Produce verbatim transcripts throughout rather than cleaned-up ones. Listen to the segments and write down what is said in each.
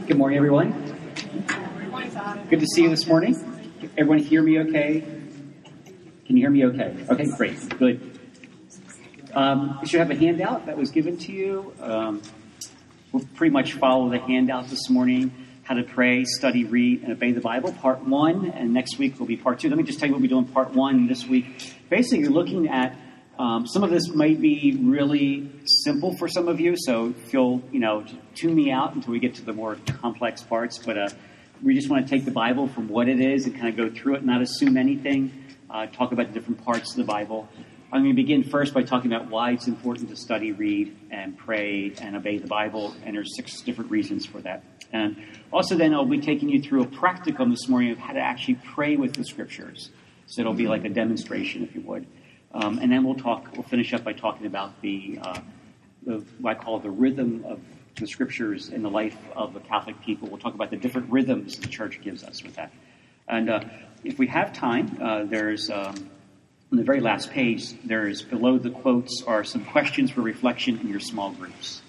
Good morning, everyone. Good to see you this morning. Everyone hear me okay? Can you hear me okay? Okay, great. Good. Um, you should have a handout that was given to you. Um, we'll pretty much follow the handout this morning. How to pray, study, read, and obey the Bible, part one. And next week will be part two. Let me just tell you what we do in part one this week. Basically, you're looking at Um, some of this might be really simple for some of you, so feel, you know, tune me out until we get to the more complex parts. But uh, we just want to take the Bible from what it is and kind of go through it, not assume anything, uh, talk about the different parts of the Bible. I'm going to begin first by talking about why it's important to study, read, and pray, and obey the Bible, and there's six different reasons for that. And also then I'll be taking you through a practicum this morning of how to actually pray with the Scriptures. So it'll be like a demonstration, if you would. Um, and then we'll talk. We'll finish up by talking about the, uh, the what I call the rhythm of the Scriptures in the life of the Catholic people. We'll talk about the different rhythms the Church gives us with that. And uh, if we have time, uh, there's um, on the very last page. There's below the quotes are some questions for reflection in your small groups.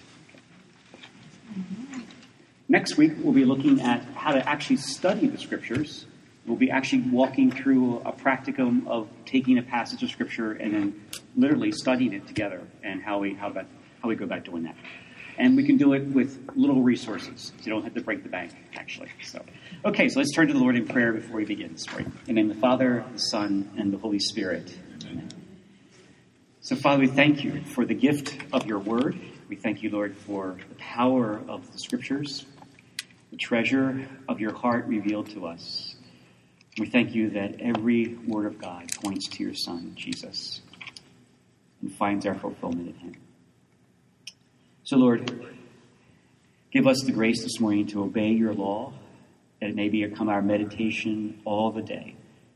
Okay. Next week we'll be looking at how to actually study the Scriptures. We'll be actually walking through a practicum of taking a passage of Scripture and then literally studying it together and how we how about how we go about doing that. And we can do it with little resources. So you don't have to break the bank, actually. So, okay, so let's turn to the Lord in prayer before we begin this morning. In the name of the Father, the Son, and the Holy Spirit. Amen. So, Father, we thank you for the gift of your word. We thank you, Lord, for the power of the Scriptures, the treasure of your heart revealed to us. We thank you that every word of God points to your Son, Jesus, and finds our fulfillment in him. So, Lord, give us the grace this morning to obey your law, that it may become our meditation all the day.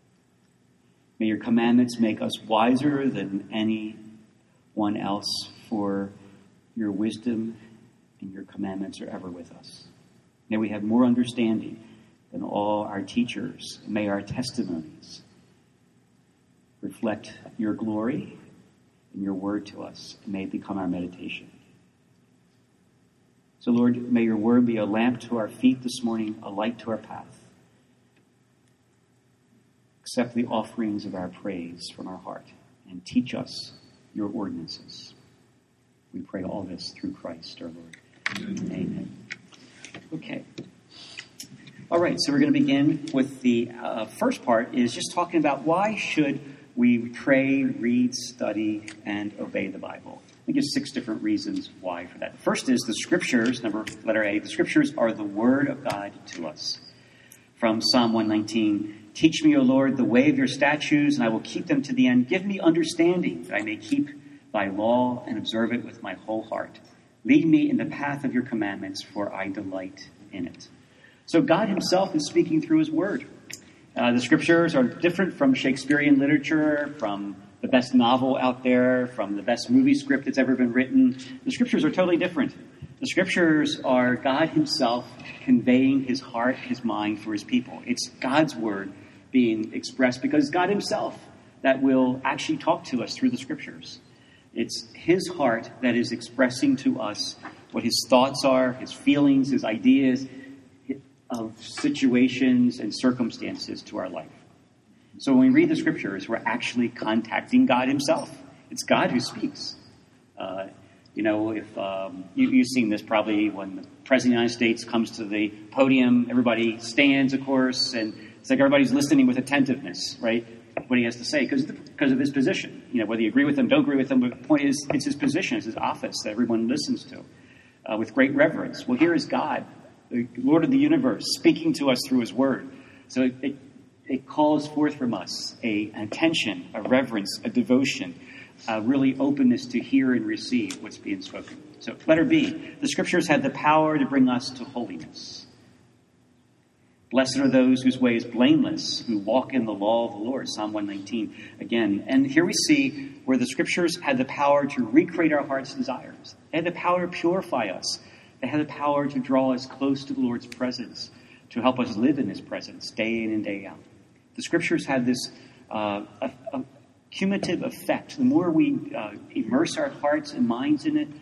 May your commandments make us wiser than anyone else, for your wisdom and your commandments are ever with us. May we have more understanding than all our teachers. May our testimonies reflect your glory and your word to us, and may it become our meditation. So, Lord, may your word be a lamp to our feet this morning, a light to our path. Accept the offerings of our praise from our heart, and teach us your ordinances. We pray all this through Christ our Lord. Amen. Amen. Okay. All right, so we're going to begin with the uh, first part is just talking about why should we pray, read, study, and obey the Bible. I think there's six different reasons why for that. The first is the Scriptures, number letter A. The Scriptures are the Word of God to us. From Psalm one nineteen, teach me, O Lord, the way of your statutes, and I will keep them to the end. Give me understanding that I may keep thy law and observe it with my whole heart. Lead me in the path of your commandments, for I delight in it. So God himself is speaking through his word. Uh, the Scriptures are different from Shakespearean literature, from the best novel out there, from the best movie script that's ever been written. The Scriptures are totally different. The Scriptures are God himself conveying his heart, his mind for his people. It's God's word being expressed because God himself that will actually talk to us through the Scriptures. It's his heart that is expressing to us what his thoughts are, his feelings, his ideas, of situations and circumstances to our life. So when we read the Scriptures, we're actually contacting God himself. It's God who speaks. Uh, you know, if um, you, you've seen this probably when the President of the United States comes to the podium, everybody stands, of course, and it's like everybody's listening with attentiveness, right? What he has to say, because because of his position. You know, whether you agree with him, don't agree with him, but the point is, it's his position, it's his office that everyone listens to uh, with great reverence. Well, here is God, the Lord of the universe, speaking to us through his word. So it, it, it calls forth from us a, an attention, a reverence, a devotion, a really openness to hear and receive what's being spoken. So letter B, the Scriptures have the power to bring us to holiness. Blessed are those whose way is blameless, who walk in the law of the Lord, Psalm one nineteen again. And here we see where the Scriptures had the power to recreate our heart's desires. They had the power to purify us. They have the power to draw us close to the Lord's presence, to help us live in his presence day in and day out. The Scriptures have this uh, a, a cumulative effect. The more we uh, immerse our hearts and minds in it,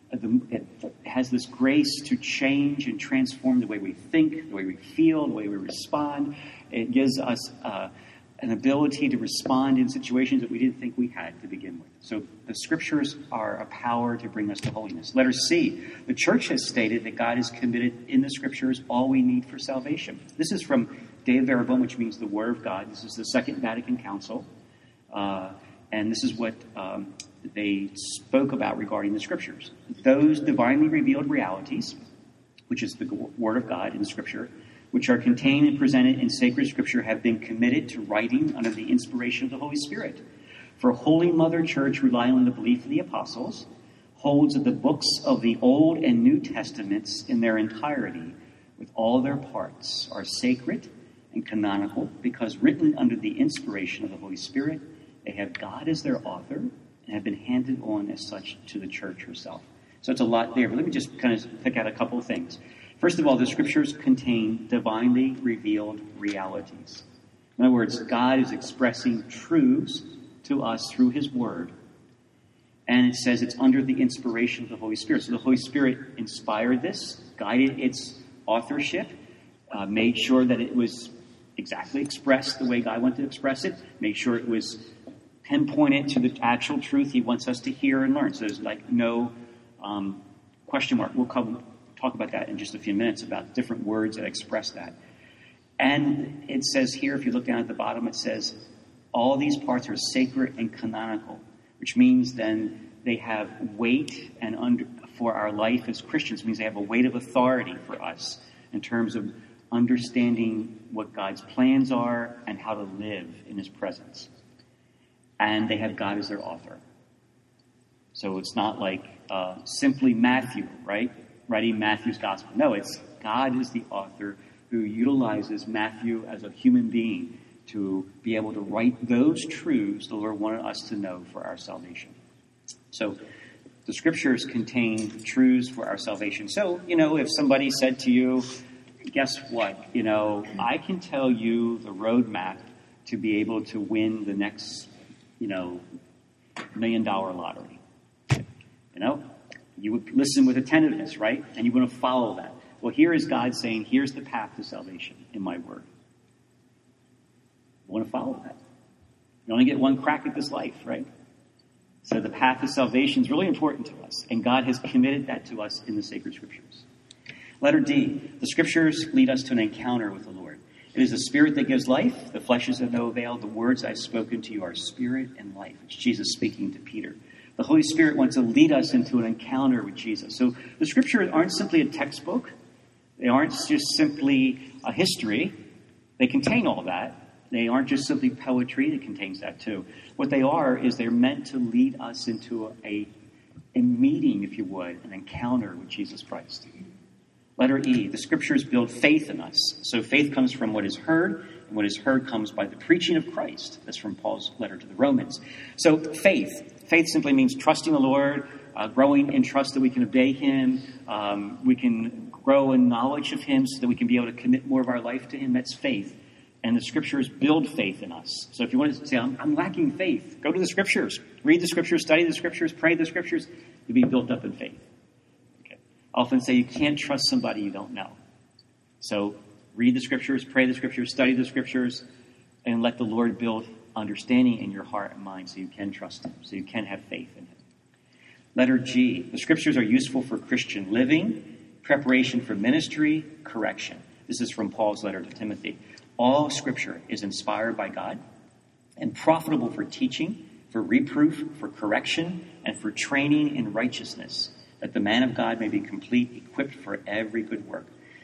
it has this grace to change and transform the way we think, the way we feel, the way we respond. It gives us uh, an ability to respond in situations that we didn't think we had to begin with. So the Scriptures are a power to bring us to holiness. Letter C, the Church has stated that God has committed in the Scriptures all we need for salvation. This is from Dei Verbum, which means the Word of God. This is the Second Vatican Council. Uh, and this is what um, they spoke about regarding the Scriptures. Those divinely revealed realities, which is the Word of God in the Scripture, which are contained and presented in sacred Scripture, have been committed to writing under the inspiration of the Holy Spirit. For Holy Mother Church, relying on the belief of the apostles, holds that the books of the Old and New Testaments in their entirety, with all their parts, are sacred and canonical because written under the inspiration of the Holy Spirit. They have God as their author and have been handed on as such to the Church herself. So it's a lot there, but let me just kind of pick out a couple of things. First of all, the Scriptures contain divinely revealed realities. In other words, God is expressing truths to us through His Word. And it says it's under the inspiration of the Holy Spirit. So the Holy Spirit inspired this, guided its authorship, uh, made sure that it was exactly expressed the way God wanted to express it, made sure it was pinpointed to the actual truth He wants us to hear and learn. So there's like no um, question mark. We'll come talk about that in just a few minutes, about different words that express that. And it says here, if you look down at the bottom, it says all these parts are sacred and canonical, which means then they have weight and under, for our life as Christians. It means they have a weight of authority for us in terms of understanding what God's plans are and how to live in His presence. And they have God as their author. So it's not like uh, simply Matthew, right? Writing Matthew's gospel. No, it's God is the author who utilizes Matthew as a human being to be able to write those truths the Lord wanted us to know for our salvation. So the Scriptures contain truths for our salvation. So, you know, if somebody said to you, guess what? You know, I can tell you the roadmap to be able to win the next, you know, million dollar lottery. You know, you would listen with attentiveness, right? And you want to follow that. Well, here is God saying, here's the path to salvation in my word. You want to follow that. You only get one crack at this life, right? So the path to salvation is really important to us, and God has committed that to us in the sacred Scriptures. Letter D, the Scriptures lead us to an encounter with the Lord. It is the Spirit that gives life. The flesh is of no avail. The words I've spoken to you are spirit and life. It's Jesus speaking to Peter. The Holy Spirit wants to lead us into an encounter with Jesus. So the Scriptures aren't simply a textbook. They aren't just simply a history. They contain all that. They aren't just simply poetry. It contains that too. What they are is they're meant to lead us into a, a meeting, if you would, an encounter with Jesus Christ. Letter E, the Scriptures build faith in us. So faith comes from what is heard, and what is heard comes by the preaching of Christ. That's from Paul's letter to the Romans. So faith. Faith simply means trusting the Lord, uh, growing in trust that we can obey Him. Um, we can grow in knowledge of Him so that we can be able to commit more of our life to Him. That's faith. And the Scriptures build faith in us. So if you want to say, I'm, I'm lacking faith, go to the Scriptures. Read the Scriptures, study the Scriptures, pray the Scriptures. You'll be built up in faith. Okay. I often say you can't trust somebody you don't know. So read the Scriptures, pray the Scriptures, study the Scriptures, and let the Lord build understanding in your heart and mind so you can trust Him, so you can have faith in Him. Letter G, the Scriptures are useful for Christian living, preparation for ministry, correction. This is from Paul's letter to Timothy. All Scripture is inspired by God and profitable for teaching, for reproof, for correction, and for training in righteousness, that the man of God may be complete, equipped for every good work.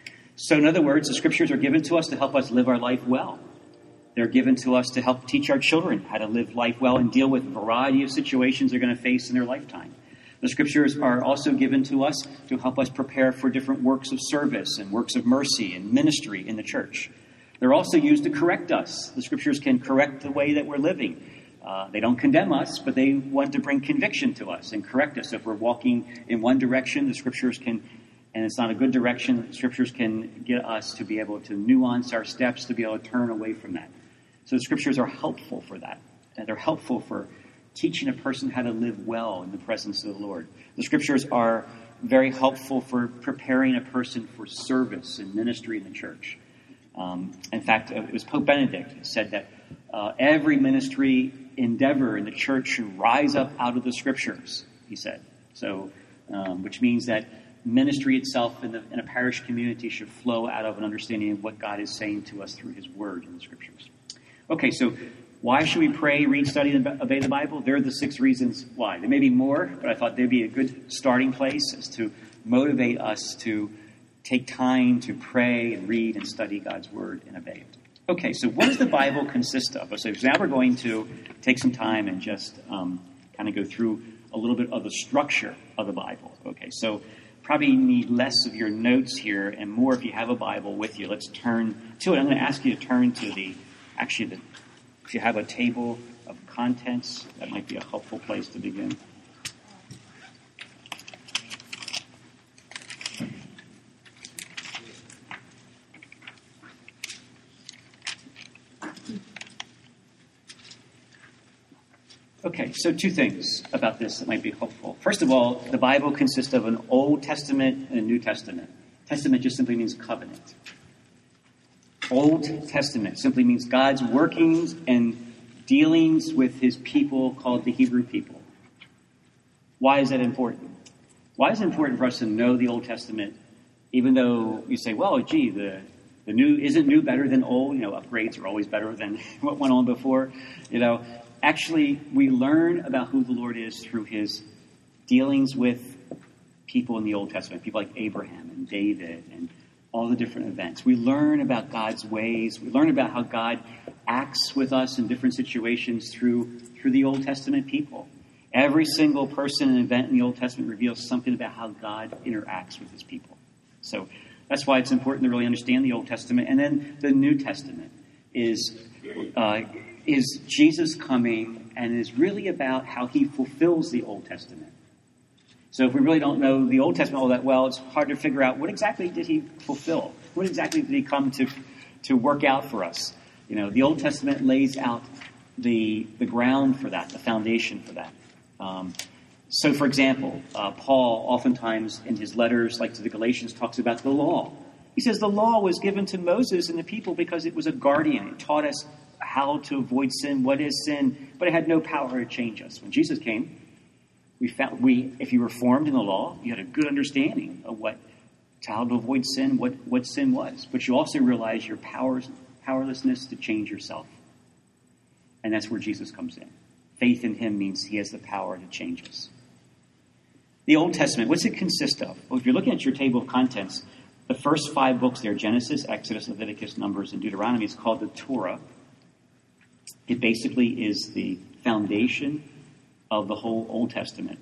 So in other words, the Scriptures are given to us to help us live our life well. They're given to us to help teach our children how to live life well and deal with a variety of situations they're going to face in their lifetime. The Scriptures are also given to us to help us prepare for different works of service and works of mercy and ministry in the church. They're also used to correct us. The Scriptures can correct the way that we're living. Uh, they don't condemn us, but they want to bring conviction to us and correct us. If we're walking in one direction, the Scriptures can, and it's not a good direction, the Scriptures can get us to be able to nuance our steps, to be able to turn away from that. So the Scriptures are helpful for that. And they're helpful for teaching a person how to live well in the presence of the Lord. The scriptures are very helpful for preparing a person for service and ministry in the church. Um, in fact, it was Pope Benedict who said that uh, every ministry endeavor in the church should rise up out of the scriptures, he said. So, um, which means that ministry itself in, the, in a parish community should flow out of an understanding of what God is saying to us through his word in the scriptures. Okay, so why should we pray, read, study, and obey the Bible? There are the six reasons why. There may be more, but I thought they'd be a good starting place as to motivate us to take time to pray and read and study God's word and obey it. Okay, so what does the Bible consist of? So now we're going to take some time and just um, kind of go through a little bit of the structure of the Bible. Okay, so probably need less of your notes here and more if you have a Bible with you. Let's turn to it. I'm going to ask you to turn to the, actually, the, if you have a table of contents, that might be a helpful place to begin. Okay, so two things about this that might be helpful. First of all, the Bible consists of an Old Testament and a New Testament. Testament just simply means covenant. Old Testament simply means God's workings and dealings with his people called the Hebrew people. Why is that important? Why is it important for us to know the Old Testament, even though you say, well, gee, the, the new isn't new better than old? You know, upgrades are always better than what went on before, you know. Actually, we learn about who the Lord is through his dealings with people in the Old Testament, people like Abraham and David and all the different events. We learn about God's ways. We learn about how God acts with us in different situations through, through the Old Testament people. Every single person and event in the Old Testament reveals something about how God interacts with his people. So that's why it's important to really understand the Old Testament. And then the New Testament is... Uh, is Jesus coming and is really about how he fulfills the Old Testament. So if we really don't know the Old Testament all that well, it's hard to figure out what exactly did he fulfill? What exactly did he come to to work out for us? You know, the Old Testament lays out the the ground for that, the foundation for that. Um, so, for example, uh, Paul oftentimes in his letters, like to the Galatians, talks about the law. He says the law was given to Moses and the people because it was a guardian. It taught us how to avoid sin, what is sin, but it had no power to change us. When Jesus came, we found we if you were formed in the law, you had a good understanding of what how to avoid sin, what, what sin was. But you also realize your powers powerlessness to change yourself. And that's where Jesus comes in. Faith in him means he has the power to change us. The Old Testament, what's it consist of? Well, if you're looking at your table of contents, the first five books there, Genesis, Exodus, Leviticus, Numbers, and Deuteronomy, is called the Torah. It basically is the foundation of the whole Old Testament.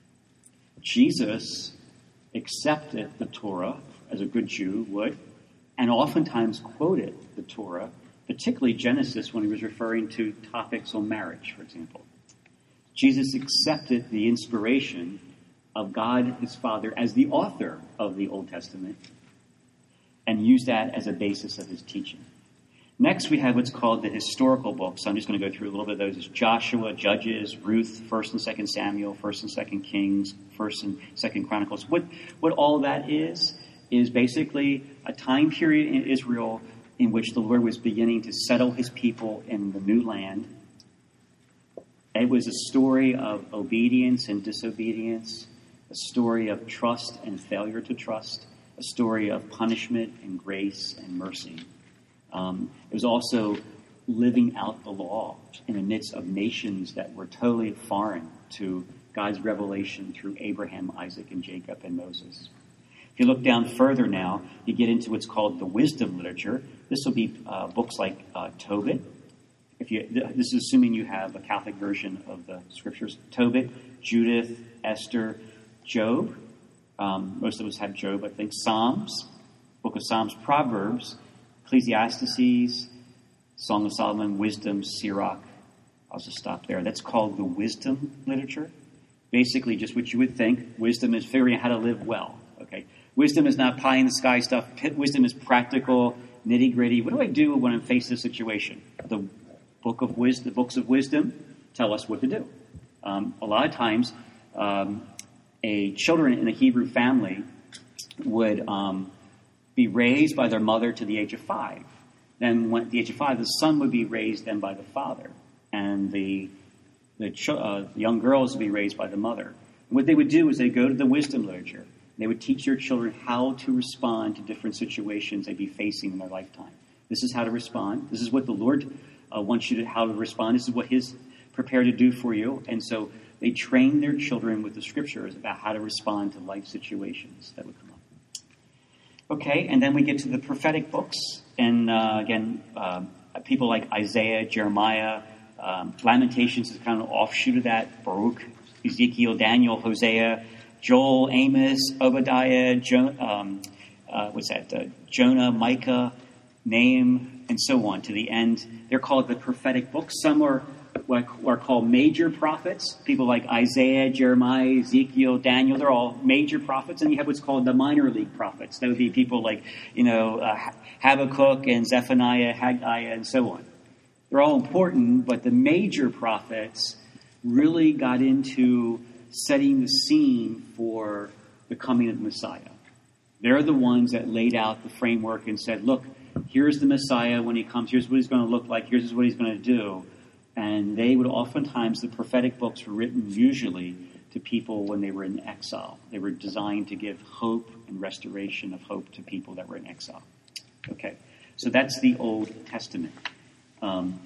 Jesus accepted the Torah, as a good Jew would, and oftentimes quoted the Torah, particularly Genesis when he was referring to topics on marriage, for example. Jesus accepted the inspiration of God, his Father, as the author of the Old Testament, and used that as a basis of his teaching. Next, we have what's called the historical books. I'm just going to go through a little bit of those. It's Joshua, Judges, Ruth, First and Second Samuel, First and Second Kings, First and Second Chronicles. What what all that is, is basically a time period in Israel in which the Lord was beginning to settle his people in the new land. It was a story of obedience and disobedience, a story of trust and failure to trust, a story of punishment and grace and mercy. Um, it was also living out the law in the midst of nations that were totally foreign to God's revelation through Abraham, Isaac, and Jacob, and Moses. If you look down further now, you get into what's called the wisdom literature. This will be uh, books like uh, Tobit. If you, this is assuming you have a Catholic version of the scriptures. Tobit, Judith, Esther, Job. Um, most of us have Job, I think. Psalms, Book of Psalms, Proverbs, Ecclesiastes, Song of Solomon, Wisdom, Sirach. I'll just stop there. That's called the wisdom literature. Basically, just what you would think. Wisdom is figuring out how to live well. Okay, wisdom is not pie in the sky stuff. Wisdom is practical, nitty gritty. What do I do when I'm faced with a situation? The book of wisdom, the books of wisdom tell us what to do. Um, a lot of times, um, a children in a Hebrew family would um, be raised by their mother to the age of five. Then, when, at the age of five, the son would be raised then by the father, and the the, ch- uh, the young girls would be raised by the mother. And what they would do is they go to the wisdom literature. They would teach their children how to respond to different situations they'd be facing in their lifetime. This is how to respond. This is what the Lord uh, wants you to how to respond. This is what He's prepared to do for you. And so they train their children with the scriptures about how to respond to life situations that would come up. Okay, and then we get to the prophetic books. And uh, again, uh, people like Isaiah, Jeremiah, um, Lamentations is kind of an offshoot of that. Baruch, Ezekiel, Daniel, Hosea, Joel, Amos, Obadiah, jo- um, uh, what's that? Uh, Jonah, Micah, Nahum, and so on to the end. They're called the prophetic books. Some are what are called major prophets. People like Isaiah, Jeremiah, Ezekiel, Daniel. They're all major prophets. And you have what's called the minor league prophets. That would be people like, you know, uh, Habakkuk and Zephaniah, Haggai, and so on. They're all important, but the major prophets really got into setting the scene for the coming of the Messiah. They're the ones that laid out the framework and said, look, here's the Messiah when he comes. Here's what he's going to look like. Here's what he's going to do. And they would oftentimes, the prophetic books were written usually to people when they were in exile. They were designed to give hope and restoration of hope to people that were in exile. Okay, so that's the Old Testament. Um,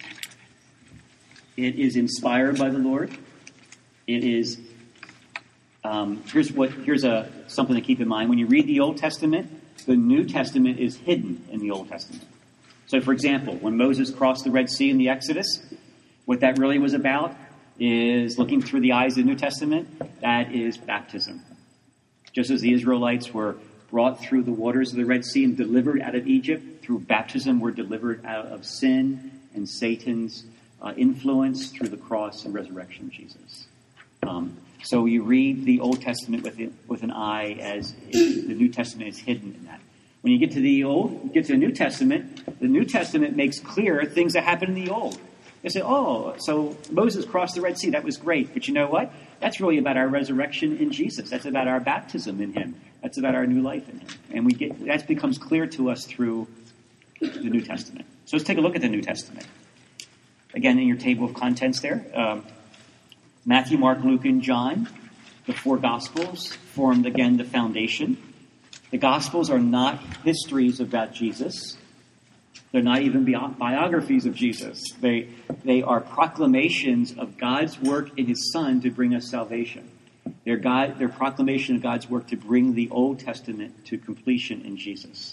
it is inspired by the Lord. It is, um, here's what, here's a, something to keep in mind. When you read the Old Testament, the New Testament is hidden in the Old Testament. So, for example, when Moses crossed the Red Sea in the Exodus, what that really was about is looking through the eyes of the New Testament, that is baptism. Just as the Israelites were brought through the waters of the Red Sea and delivered out of Egypt, through baptism we're delivered out of sin and Satan's uh, influence through the cross and resurrection of Jesus. Um, so you read the Old Testament with it, with an eye as it, the New Testament is hidden in that. When you get to the Old, you get to the New Testament, the New Testament makes clear things that happened in the Old. They say, oh, so Moses crossed the Red Sea. That was great. But you know what? That's really about our resurrection in Jesus. That's about our baptism in him. That's about our new life in him. And we get that becomes clear to us through the New Testament. So let's take a look at the New Testament. Again, in your table of contents there, um, Matthew, Mark, Luke, and John, the four Gospels, formed, again, the foundation. The Gospels are not histories about Jesus. They're not even bi- biographies of Jesus. They they are proclamations of God's work in his Son to bring us salvation. They're, God, they're proclamation of God's work to bring the Old Testament to completion in Jesus.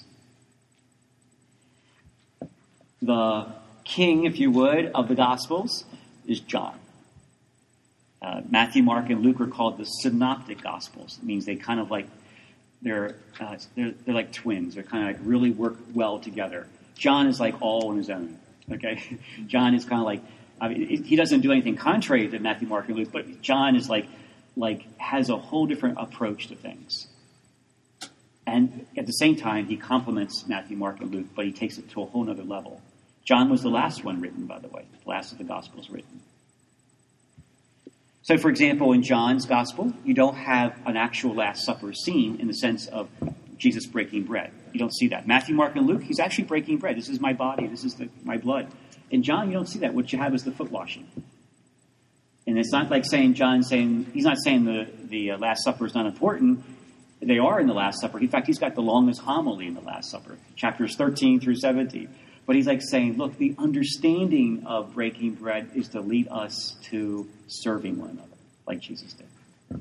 The king, if you would, of the Gospels is John. Uh, Matthew, Mark, and Luke are called the synoptic Gospels. It means they kind of like, they're, uh, they're, they're like twins. They're kind of like really work well together. John is like all on his own, okay? John is kind of like, I mean, he doesn't do anything contrary to Matthew, Mark, and Luke, but John is like, like has a whole different approach to things. And at the same time, he complements Matthew, Mark, and Luke, but he takes it to a whole other level. John was the last one written, by the way, the last of the Gospels written. So, for example, in John's Gospel, you don't have an actual Last Supper scene in the sense of Jesus breaking bread. You don't see that. Matthew, Mark, and Luke, he's actually breaking bread. This is my body. This is the, my blood. In John, you don't see that. What you have is the foot washing. And it's not like saying John's saying, he's not saying the, the uh, Last Supper is not important. They are in the Last Supper. In fact, he's got the longest homily in the Last Supper, chapters thirteen through seventeen. But he's like saying, look, the understanding of breaking bread is to lead us to serving one another, like Jesus did.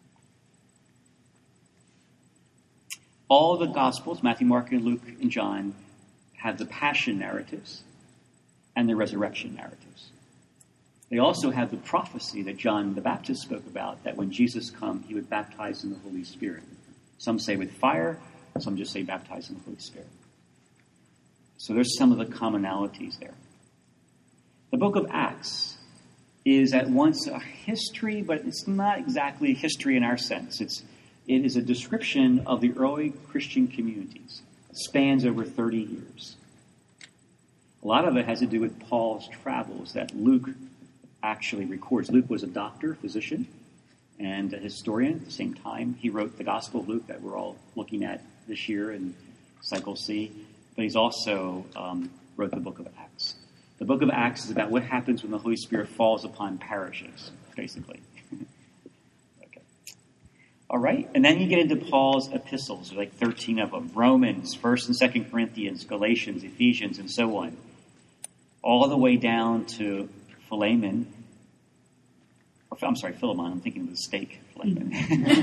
All the Gospels, Matthew, Mark, and Luke, and John, have the passion narratives and the resurrection narratives. They also have the prophecy that John the Baptist spoke about, that when Jesus come, he would baptize in the Holy Spirit. Some say with fire, some just say baptize in the Holy Spirit. So there's some of the commonalities there. The book of Acts is at once a history, but it's not exactly history in our sense. It's It is a description of the early Christian communities. It spans over thirty years. A lot of it has to do with Paul's travels that Luke actually records. Luke was a doctor, physician, and a historian at the same time. He wrote the Gospel of Luke that we're all looking at this year in Cycle C, but he's also um, wrote the book of Acts. The book of Acts is about what happens when the Holy Spirit falls upon parishes, basically. Okay. All right, and then you get into Paul's epistles. There's like thirteen of them. Romans, First and Second Corinthians, Galatians, Ephesians, and so on. All the way down to Philemon. Or, I'm sorry, Philemon. I'm thinking of the steak. Philemon.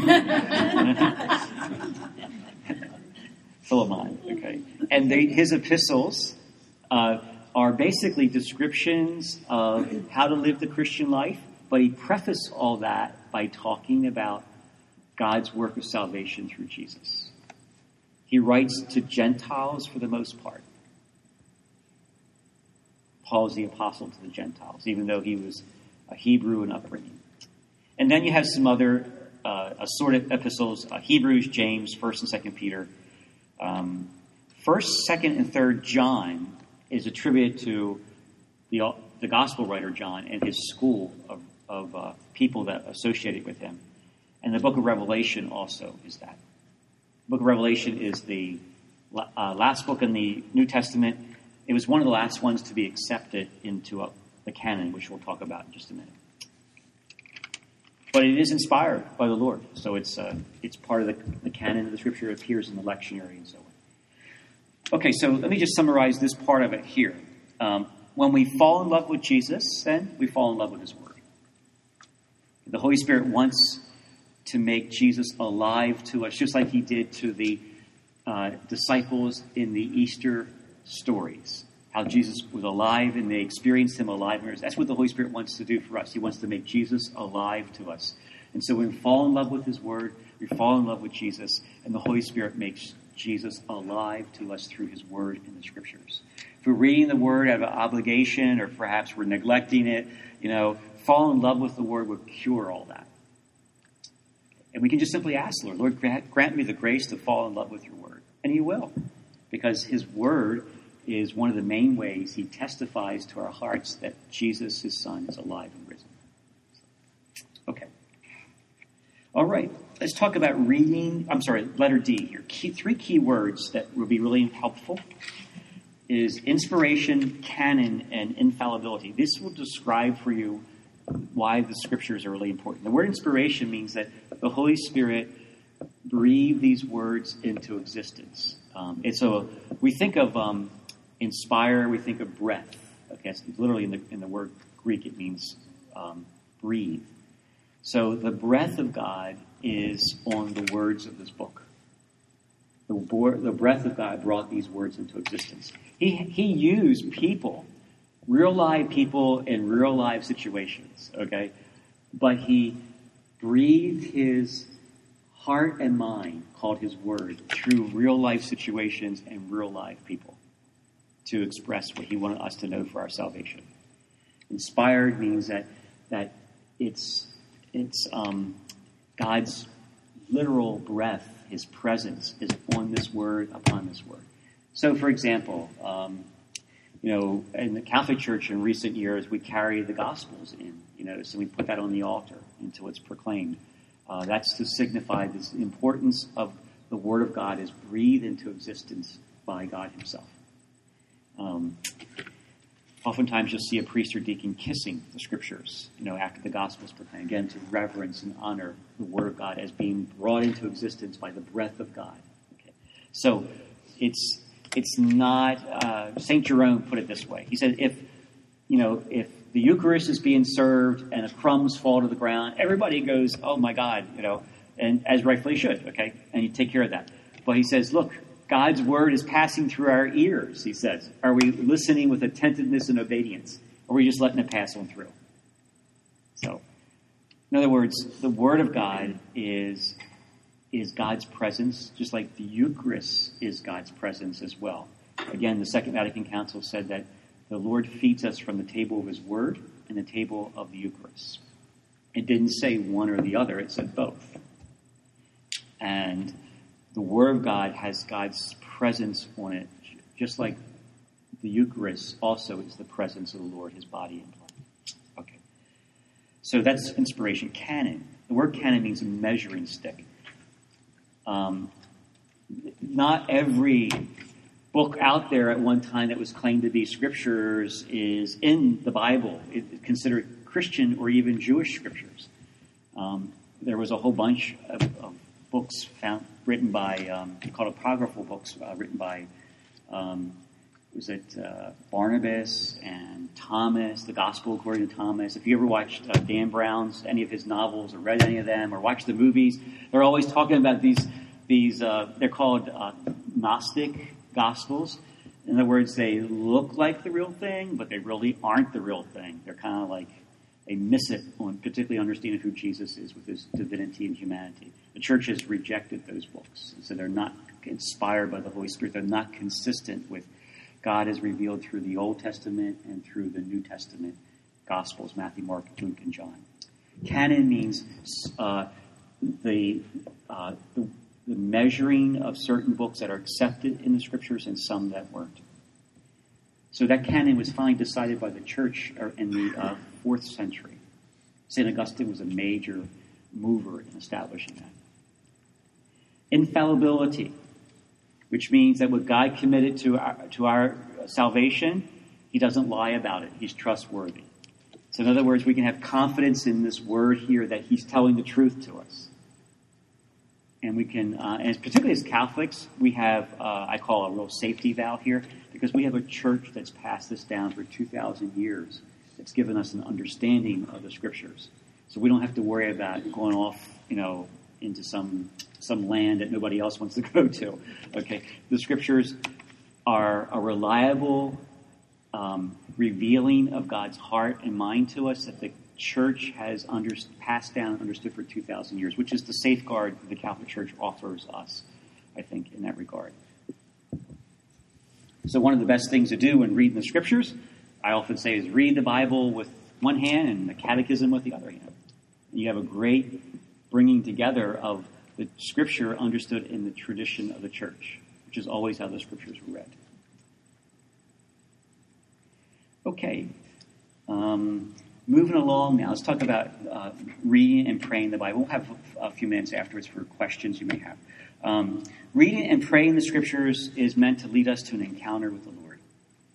Philemon, okay. And they, his epistles uh, are basically descriptions of how to live the Christian life, but he prefaced all that by talking about God's work of salvation through Jesus. He writes to Gentiles for the most part. Paul is the apostle to the Gentiles, even though he was a Hebrew in upbringing. And then you have some other uh, assorted epistles, uh, Hebrews, James, First and Second Peter. Um, First, Second, and Third John is attributed to the the gospel writer John and his school of, of uh, people that associated with him. And the book of Revelation also is that. The book of Revelation is the uh, last book in the New Testament. It was one of the last ones to be accepted into uh, the canon, which we'll talk about in just a minute. But it is inspired by the Lord, so it's uh, it's part of the, the canon of the Scripture. It appears in the lectionary and so on. Okay, so let me just summarize this part of it here. Um, when we fall in love with Jesus, then we fall in love with His Word. The Holy Spirit wants to make Jesus alive to us, just like He did to the uh, disciples in the Easter stories. How Jesus was alive and they experienced Him alive. That's what the Holy Spirit wants to do for us. He wants to make Jesus alive to us. And so when we fall in love with His Word, we fall in love with Jesus, and the Holy Spirit makes Jesus alive to us through His Word in the Scriptures. If we're reading the Word out of obligation, or perhaps we're neglecting it, you know, fall in love with the Word would cure all that. And we can just simply ask the Lord, Lord, grant, grant me the grace to fall in love with your Word. And He will, because His Word is one of the main ways He testifies to our hearts that Jesus, His Son, is alive and risen. Okay. All right. Let's talk about reading. I'm sorry, letter D here. Key, three key words that will be really helpful is inspiration, canon, and infallibility. This will describe for you why the Scriptures are really important. The word inspiration means that the Holy Spirit breathed these words into existence. Um, and so we think of um, inspire, we think of breath. Okay, it's literally in the in the word Greek, it means um, breathe. So the breath of God is on the words of this book. The, the breath of God brought these words into existence. He he used people, real live people in real life situations. Okay, but He breathed His heart and mind, called His Word, through real life situations and real life people, to express what He wanted us to know for our salvation. Inspired means that that it's it's um, God's literal breath, His presence is on this Word, upon this Word. So, for example, um, you know, in the Catholic Church in recent years, we carry the Gospels in, you know, so we put that on the altar until it's proclaimed. Uh, that's to signify this, the importance of the Word of God is breathed into existence by God Himself. Um, oftentimes you'll see a priest or deacon kissing the Scriptures, you know, after the Gospel is proclaimed, again, to reverence and honor the Word of God as being brought into existence by the breath of God. Okay. So it's it's not, uh, Saint Jerome put it this way. He said, if, you know, if the Eucharist is being served and the crumbs fall to the ground, everybody goes, oh my God, you know, and as rightfully should, okay? And you take care of that. But he says, look, God's Word is passing through our ears, he says. Are we listening with attentiveness and obedience? Or are we just letting it pass on through? So, in other words, the Word of God is, is God's presence, just like the Eucharist is God's presence as well. Again, the Second Vatican Council said that the Lord feeds us from the table of His Word and the table of the Eucharist. It didn't say one or the other, it said both. And the Word of God has God's presence on it, just like the Eucharist also is the presence of the Lord, His body and blood. Okay. So that's inspiration. Canon. The word canon means a measuring stick. Um, not every book out there at one time that was claimed to be scriptures is in the Bible. It's considered Christian or even Jewish scriptures. Um, there was a whole bunch of, of books found written by, um, called apocryphal books, uh, written by, um, was it uh, Barnabas and Thomas, the Gospel according to Thomas. If you ever watched uh, Dan Brown's, any of his novels, or read any of them, or watched the movies, they're always talking about these, these uh, they're called uh, Gnostic Gospels. In other words, they look like the real thing, but they really aren't the real thing. They're kind of like a miss it on particularly understanding who Jesus is with his divinity and humanity. The church has rejected those books. So they're not inspired by the Holy Spirit. They're not consistent with God as revealed through the Old Testament and through the New Testament Gospels, Matthew, Mark, Luke, and John. Canon means uh, the, uh, the the measuring of certain books that are accepted in the Scriptures and some that weren't. So that canon was finally decided by the church in the uh, fourth century. Saint Augustine was a major mover in establishing that. Infallibility, which means that what God committed to our, to our salvation, he doesn't lie about it. He's trustworthy. So in other words, we can have confidence in this word here that he's telling the truth to us. And we can, uh, and particularly as Catholics, we have, uh, I call a real safety valve here, because we have a church that's passed this down for two thousand years. That's given us an understanding of the Scriptures. So we don't have to worry about going off, you know, into some some land that nobody else wants to go to. Okay, the Scriptures are a reliable um, revealing of God's heart and mind to us that the Church has under, passed down and understood for two thousand years, which is the safeguard the Catholic Church offers us, I think, in that regard. So one of the best things to do when reading the Scriptures, I often say, is read the Bible with one hand and the Catechism with the other hand. You have a great bringing together of the Scripture understood in the tradition of the Church, which is always how the Scriptures were read. Okay. Um... Moving along now, let's talk about uh, reading and praying the Bible. We'll have a few minutes afterwards for questions you may have. Um, reading and praying the Scriptures is meant to lead us to an encounter with the Lord.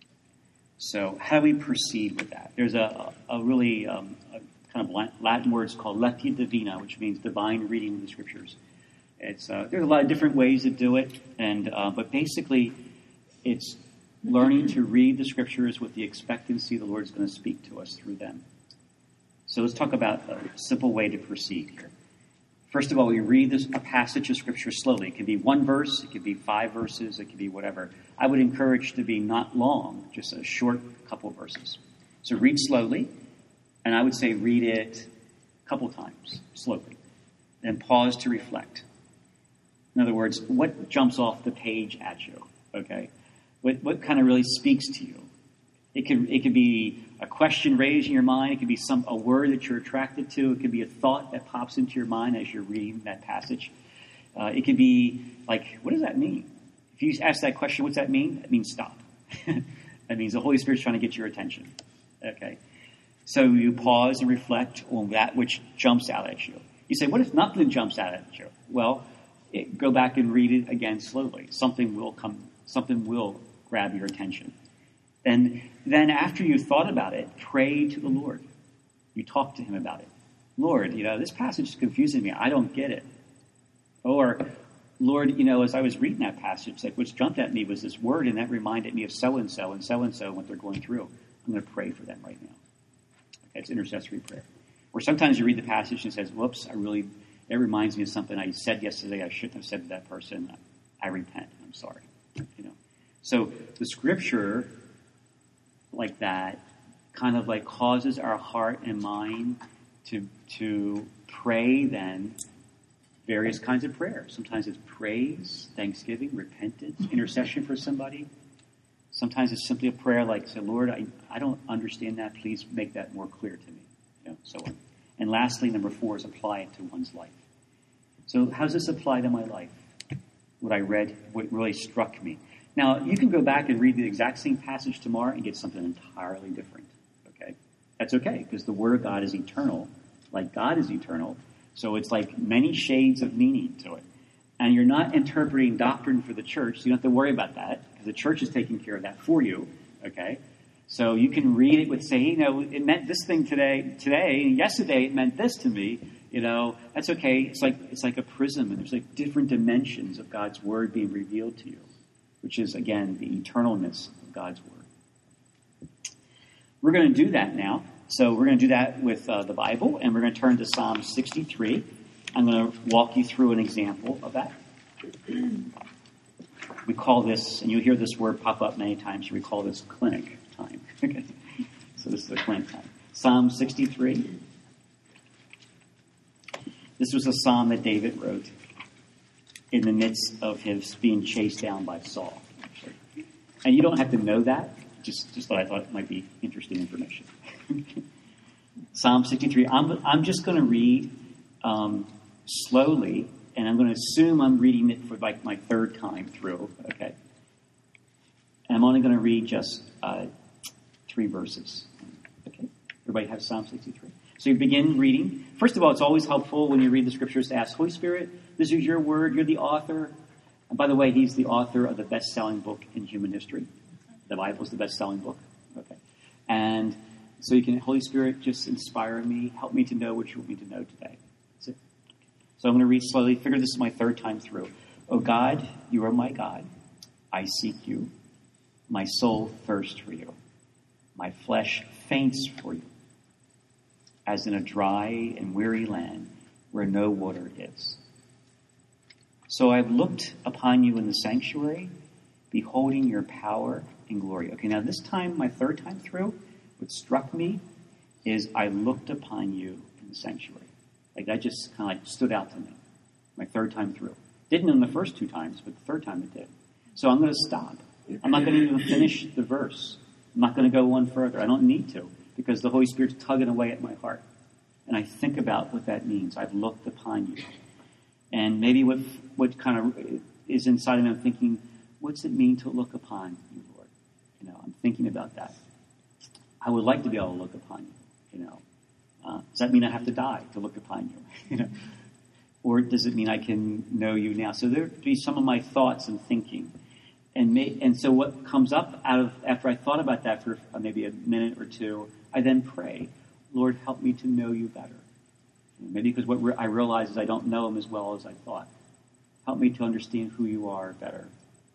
So how do we proceed with that? There's a, a really um, a kind of Latin word called lectio divina, which means divine reading of the Scriptures. It's uh, there's a lot of different ways to do it, and uh, but basically it's learning to read the Scriptures with the expectancy the Lord's going to speak to us through them. So let's talk about a simple way to proceed here. First of all, we read this, a passage of Scripture slowly. It could be one verse, it could be five verses, it could be whatever. I would encourage to be not long, just a short couple of verses. So read slowly, and I would say read it a couple times, slowly. Then pause to reflect. In other words, what jumps off the page at you, okay? What, what kind of really speaks to you? It could, it could be a question raised in your mind. It could be some a word that you're attracted to. It could be a thought that pops into your mind as you're reading that passage. Uh, it could be like, what does that mean? If you ask that question, what's that mean? That means stop. That means the Holy Spirit's trying to get your attention. Okay. So you pause and reflect on that which jumps out at you. You say, what if nothing jumps out at you? Well, it, go back and read it again slowly. Something will come. Something will grab your attention. And then after you thought about it, pray to the Lord. You talk to him about it. Lord, you know, this passage is confusing me. I don't get it. Or, Lord, you know, as I was reading that passage, like what jumped at me was this word, and that reminded me of so-and-so and so-and-so and what they're going through. I'm going to pray for them right now. Okay, it's intercessory prayer. Or sometimes you read the passage and it says, whoops, I really, it reminds me of something I said yesterday I shouldn't have said to that person. I repent. I'm sorry. You know. So the Scripture like that kind of like causes our heart and mind to to pray then various kinds of prayer. Sometimes it's praise, thanksgiving, repentance, intercession for somebody. Sometimes it's simply a prayer like, say, Lord, I, I don't understand that. Please make that more clear to me. You know, so on. And lastly, number four is apply it to one's life. So how does this apply to my life? What I read, what really struck me. Now, you can go back and read the exact same passage tomorrow and get something entirely different, okay? That's okay, because the Word of God is eternal, like God is eternal. So it's like many shades of meaning to it. And you're not interpreting doctrine for the church, so you don't have to worry about that, because the church is taking care of that for you, okay? So you can read it with, say, you know, it meant this thing today, today, and yesterday it meant this to me, you know, that's okay. It's like it's like a prism, and there's like different dimensions of God's word being revealed to you, which is, again, the eternalness of God's word. We're going to do that now. So we're going to do that with uh, the Bible, and we're going to turn to Psalm sixty-three. I'm going to walk you through an example of that. We call this, and you'll hear this word pop up many times, we call this clinic time. Okay. So this is the clinic time. Psalm sixty-three. This was a psalm that David wrote in the midst of his being chased down by Saul. Actually. And you don't have to know that. Just, just thought I thought it might be interesting information. Psalm sixty-three. I'm, I'm just going to read um, slowly, and I'm going to assume I'm reading it for like my third time through. Okay. And I'm only going to read just uh, three verses. Okay. Everybody have Psalm sixty-three. So you begin reading. First of all, it's always helpful when you read the scriptures to ask, Holy Spirit, this is your word. You're the author. And by the way, he's the author of the best-selling book in human history. The Bible is the best-selling book. Okay. And so you can, Holy Spirit, just inspire me. Help me to know what you want me to know today. That's it. So I'm going to read slowly. Figure this is my third time through. Oh God, you are my God. I seek you. My soul thirsts for you. My flesh faints for you, as in a dry and weary land where no water is. So I've looked upon you in the sanctuary, beholding your power and glory. Okay, now this time, my third time through, what struck me is I looked upon you in the sanctuary. Like that just kind of like stood out to me. My third time through. Didn't in the first two times, but the third time it did. So I'm going to stop. I'm not going to even finish the verse. I'm not going to go one further. I don't need to, because the Holy Spirit's tugging away at my heart. And I think about what that means. I've looked upon you. And maybe what what kind of is inside of me, I'm thinking, what's it mean to look upon you, Lord? You know, I'm thinking about that. I would like to be able to look upon you, you know. Uh, does that mean I have to die to look upon you? You know? Or does it mean I can know you now? So there would be some of my thoughts and thinking. And may, and so what comes up out of, after I thought about that for maybe a minute or two, I then pray, Lord, help me to know you better. Maybe because what re- I realize is I don't know him as well as I thought. Help me to understand who you are better.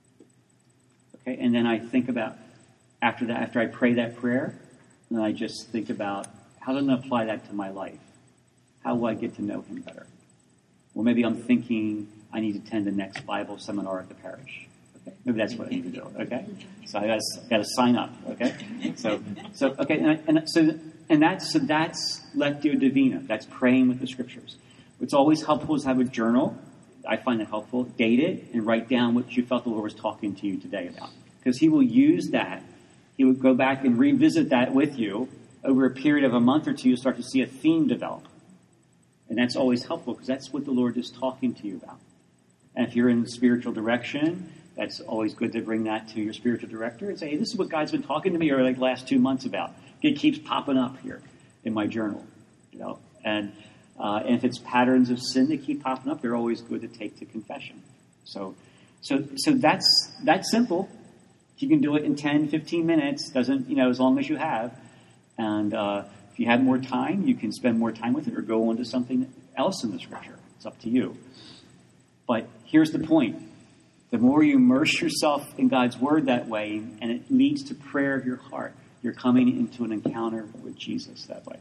Okay, and then I think about, after that, after I pray that prayer, then I just think about, how do I apply that to my life? How will I get to know him better? Well, maybe I'm thinking I need to attend the next Bible seminar at the parish. Okay, maybe that's what I need to do. Okay, so I got got to sign up. Okay, so so okay, and, I, and so and that's so that's Lectio Divina. That's praying with the scriptures. What's always helpful is have a journal. I find it helpful. Date it and write down what you felt the Lord was talking to you today about, because He will use that. He would go back and revisit that with you over a period of a month or two. You'll start to see a theme develop, and that's always helpful because that's what the Lord is talking to you about. And if you're in spiritual direction, that's always good to bring that to your spiritual director and say, hey, this is what God's been talking to me over like the last two months about. It keeps popping up here in my journal, you know. And, uh, and if it's patterns of sin that keep popping up, they're always good to take to confession. So, so, so that's, that's simple. You can do it in ten, fifteen minutes, doesn't, you know, as long as you have. And, uh, if you have more time, you can spend more time with it or go on to something else in the scripture. It's up to you. But here's the point. The more you immerse yourself in God's word that way, and it leads to prayer of your heart, you're coming into an encounter with Jesus that way.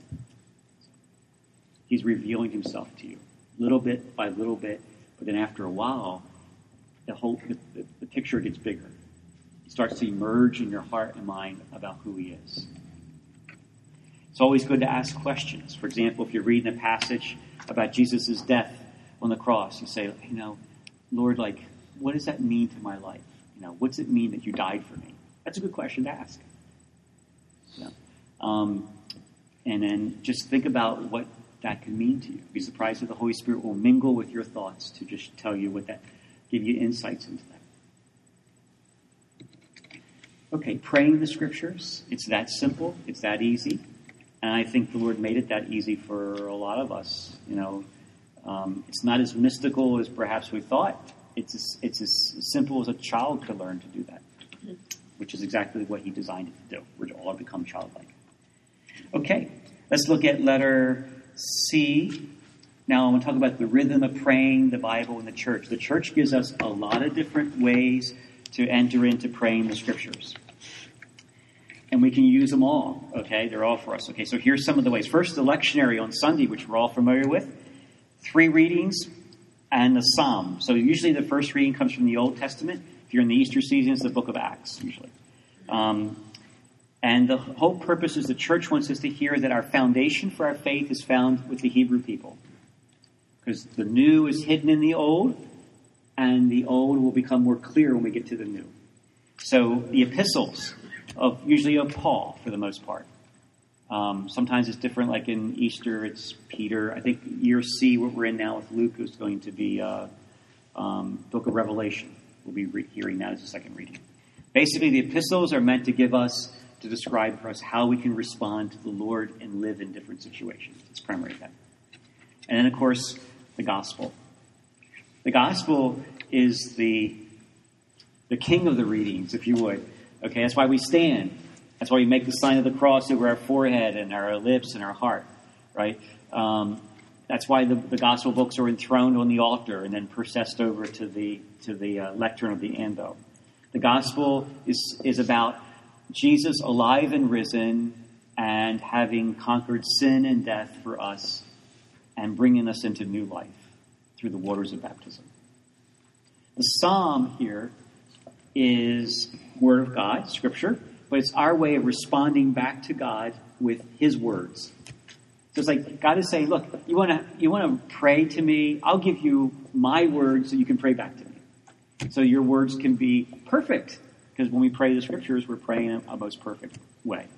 He's revealing himself to you, little bit by little bit, but then after a while, the whole the, the, the picture gets bigger. It starts to emerge in your heart and mind about who he is. It's always good to ask questions. For example, if you're reading a passage about Jesus' death on the cross, you say, you know, Lord, like, what does that mean to my life? You know, what's it mean that you died for me? That's a good question to ask. You know? um, and then just think about what that can mean to you. Be surprised that the Holy Spirit will mingle with your thoughts to just tell you what that, give you insights into that. Okay, praying the scriptures. It's that simple. It's that easy. And And I think the Lord made it that easy for a lot of us. You know, um, it's not as mystical as perhaps we thought. It's as, it's as simple as a child could learn to do that, which is exactly what he designed it to do. We're all become childlike. Okay, let's look at letter C. Now, I want to talk about the rhythm of praying, the Bible, and the church. The church gives us a lot of different ways to enter into praying the scriptures. And we can use them all, okay? They're all for us. Okay, so here's some of the ways. First, the lectionary on Sunday, which we're all familiar with. Three readings and the psalm. So usually the first reading comes from the Old Testament. If you're in the Easter season, it's the book of Acts, usually. Um, and the whole purpose is the church wants us to hear that our foundation for our faith is found with the Hebrew people. Because the new is hidden in the old, and the old will become more clear when we get to the new. So the epistles, of usually of Paul, for the most part. Um, sometimes it's different, like in Easter, it's Peter. I think year C, what we're in now with Luke, is going to be uh, um, book of Revelation. We'll be re- hearing that as a second reading. Basically, the epistles are meant to give us, to describe for us how we can respond to the Lord and live in different situations. It's primary that. And then, of course, the gospel. The gospel is the the king of the readings, if you would. Okay, that's why we stand. That's why we make the sign of the cross over our forehead and our lips and our heart, right? Um, that's why the, the gospel books are enthroned on the altar and then processed over to the to the uh, lectern of the anvil. The gospel is is about Jesus alive and risen and having conquered sin and death for us and bringing us into new life through the waters of baptism. The psalm here is Word of God, Scripture, but it's our way of responding back to God with His words. So it's like God is saying, look, you want to you want to pray to me? I'll give you my words so you can pray back to me. So your words can be perfect, because when we pray the Scriptures, we're praying in a most perfect way.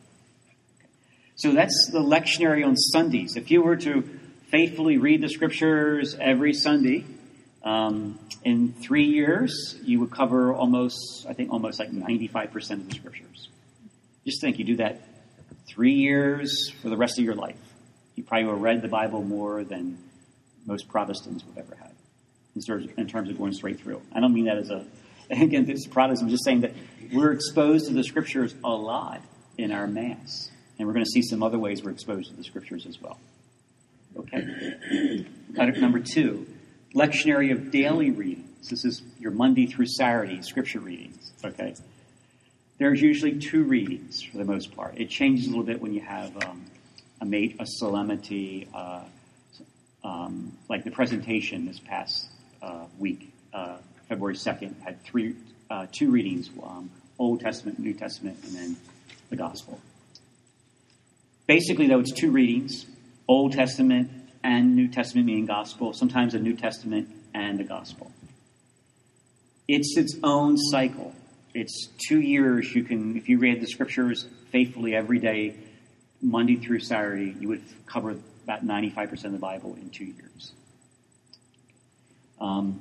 So that's the lectionary on Sundays. If you were to faithfully read the Scriptures every Sunday, um, in three years, you would cover almost, I think, almost like ninety-five percent of the Scriptures. Just think, you do that three years for the rest of your life. You probably will have read the Bible more than most Protestants would ever have, in terms, in terms of going straight through. I don't mean that as a, again, this is Protestant. I'm just saying that we're exposed to the Scriptures a lot in our Mass. And we're going to see some other ways we're exposed to the Scriptures as well. Okay. Number two, lectionary of daily readings. This is your Monday through Saturday Scripture readings. Okay. There's usually two readings for the most part. It changes a little bit when you have um, a, mate, a solemnity, uh, um, like the presentation this past uh, week, uh, February second, had three, uh, two readings, um, Old Testament, New Testament, and then the Gospel. Basically, though, it's two readings, Old Testament and New Testament, meaning Gospel, sometimes a New Testament and the Gospel. It's its own cycle. It's two years. You can, if you read the Scriptures faithfully every day, Monday through Saturday, you would cover about ninety-five percent of the Bible in two years. Um,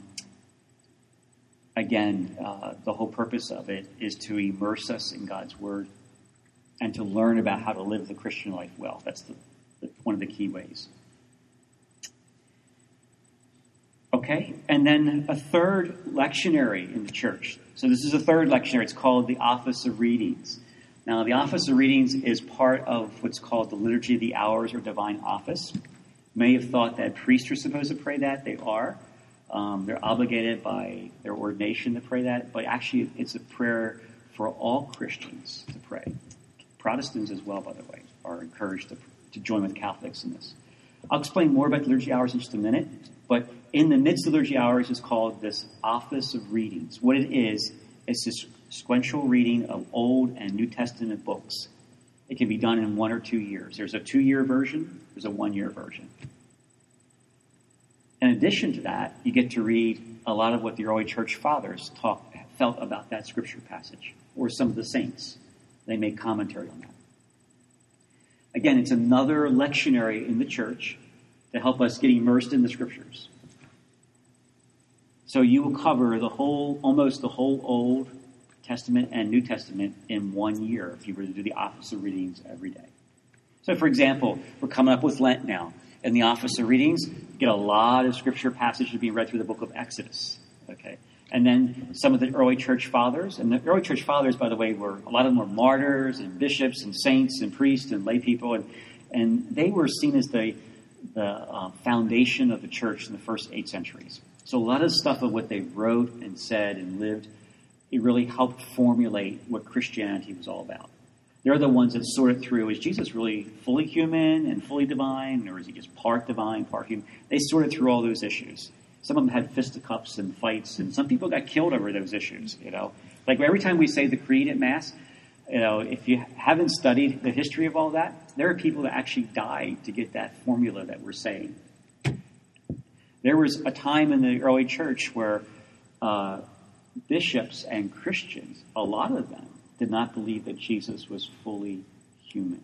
again, uh, the whole purpose of it is to immerse us in God's Word and to learn about how to live the Christian life well. That's the, the, one of the key ways. Okay, and then a third lectionary in the church. So this is a third lectionary. It's called the Office of Readings. Now, the Office of Readings is part of what's called the Liturgy of the Hours or Divine Office. Many have thought that priests are supposed to pray that. They are. Um, they're obligated by their ordination to pray that. But actually, it's a prayer for all Christians to pray. Protestants as well, by the way, are encouraged to, to join with Catholics in this. I'll explain more about the Liturgy Hours in just a minute. But in the midst of the Liturgy Hours is called this Office of Readings. What it is, it's this sequential reading of Old and New Testament books. It can be done in one or two years. There's a two-year version. There's a one-year version. In addition to that, you get to read a lot of what the early church fathers talk, felt about that scripture passage, or some of the saints. They make commentary on that. Again, it's another lectionary in the church to help us get immersed in the Scriptures. So you will cover the whole, almost the whole Old Testament and New Testament in one year if you were to do the Office of Readings every day. So, for example, we're coming up with Lent now. In the office of readings, you get a lot of scripture passages being read through the book of Exodus. Okay, and then some of the early church fathers, and the early church fathers, by the way, were a lot of them were martyrs and bishops and saints and priests and lay people, and and they were seen as the the uh, foundation of the church in the first eight centuries. So a lot of stuff of what they wrote and said and lived, it really helped formulate what Christianity was all about. They're the ones that sorted through, is Jesus really fully human and fully divine, or is he just part divine, part human? They sorted through all those issues. Some of them had fisticuffs and fights, and some people got killed over those issues, you know. Like every time we say the creed at Mass, you know, if you haven't studied the history of all that, there are people that actually died to get that formula that we're saying. There was a time in the early church where uh, bishops and Christians, a lot of them, did not believe that Jesus was fully human.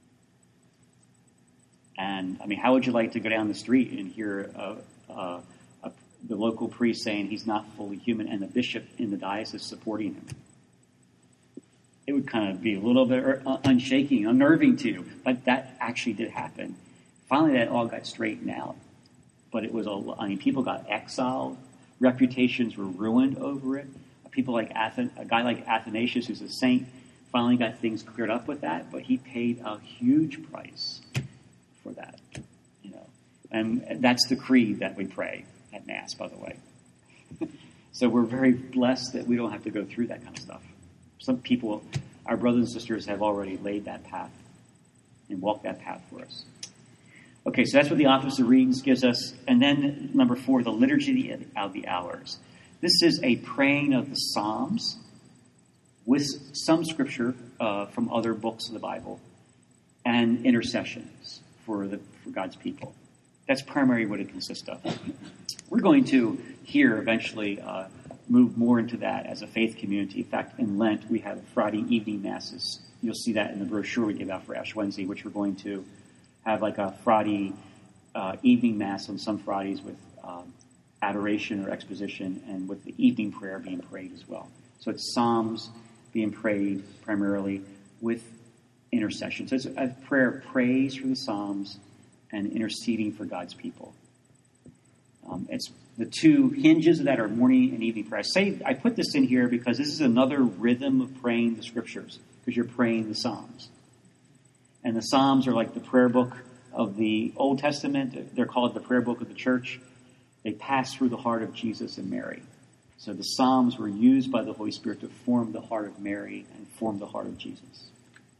And, I mean, how would you like to go down the street and hear a, a, a, the local priest saying he's not fully human and the bishop in the diocese supporting him? It would kind of be a little bit unshaking, unnerving to you. But that actually did happen. Finally, that all got straightened out. But it was, a, I mean, people got exiled. Reputations were ruined over it. People like Athen, a guy like Athanasius, who's a saint, finally got things cleared up with that, but he paid a huge price for that, you know. And that's the creed that we pray at Mass, by the way. So we're very blessed that we don't have to go through that kind of stuff. Some people, our brothers and sisters, have already laid that path and walked that path for us. Okay, so that's what the Office of Readings gives us. And then number four, the Liturgy of the Hours. This is a praying of the Psalms with some scripture uh, from other books of the Bible and intercessions for the for God's people. That's primarily what it consists of. We're going to here eventually uh, move more into that as a faith community. In fact, in Lent, we have Friday evening masses. You'll see that in the brochure we give out for Ash Wednesday, which we're going to have like a Friday uh, evening mass on some Fridays with um, adoration or exposition, and with the evening prayer being prayed as well. So it's Psalms being prayed primarily with intercession. So it's a prayer of praise for the Psalms and interceding for God's people. Um, it's the two hinges of that are morning and evening prayer. I say I put this in here because this is another rhythm of praying the Scriptures, because you're praying the Psalms. And the Psalms are like the prayer book of the Old Testament. They're called the prayer book of the church. They pass through the heart of Jesus and Mary. So the Psalms were used by the Holy Spirit to form the heart of Mary and form the heart of Jesus.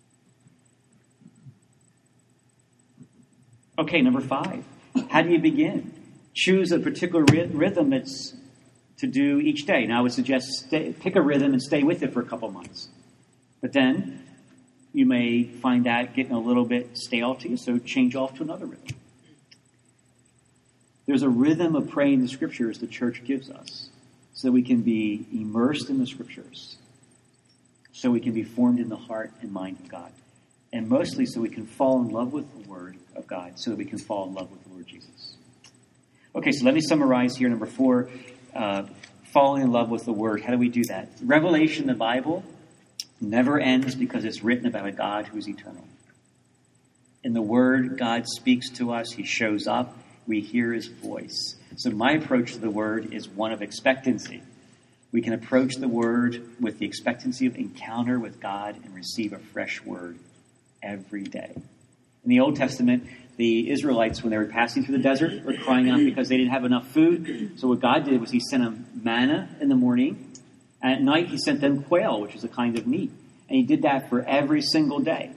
Okay, number five. How do you begin? Choose a particular rhythm that's to do each day. Now, I would suggest stay, pick a rhythm and stay with it for a couple months. But then you may find that getting a little bit stale to you, so change off to another rhythm. There's a rhythm of praying the Scriptures the church gives us so that we can be immersed in the Scriptures, so we can be formed in the heart and mind of God, and mostly so we can fall in love with the Word of God, so that we can fall in love with the Lord Jesus. Okay, so let me summarize here. Number four, uh, falling in love with the Word. How do we do that? Revelation in the Bible never ends because it's written about a God who is eternal. In the Word, God speaks to us. He shows up. We hear his voice. So my approach to the Word is one of expectancy. We can approach the Word with the expectancy of encounter with God and receive a fresh Word every day. In the Old Testament, the Israelites, when they were passing through the desert, were crying out because they didn't have enough food. So what God did was he sent them manna in the morning, and at night he sent them quail, which is a kind of meat. And he did that for every single day.